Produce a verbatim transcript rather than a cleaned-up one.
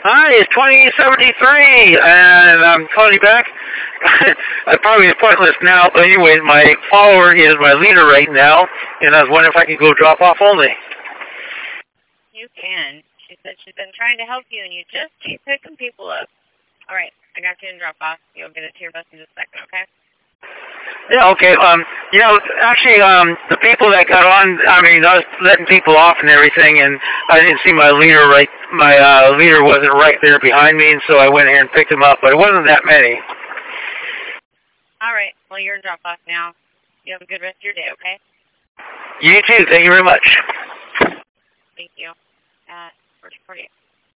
Hi, it's twenty seventy-three, and I'm calling you back. I probably is pointless now, but anyway, my follower is my leader right now, and I was wondering if I could go drop off only. You can. She said she's been trying to help you, and you just keep picking people up. All right, I got you in drop off. You'll get it to your bus in just a second, okay? Yeah, okay. Um, you know, actually, um, the people that got on, I mean, I was letting people off and everything, and I didn't see my leader right. My uh, leader wasn't right there behind me, and so I went here and picked him up. But it wasn't that many. All right. Well, you're in drop off now. You have a good rest of your day, okay? You too. Thank you very much. Thank you. Uh, forty forty.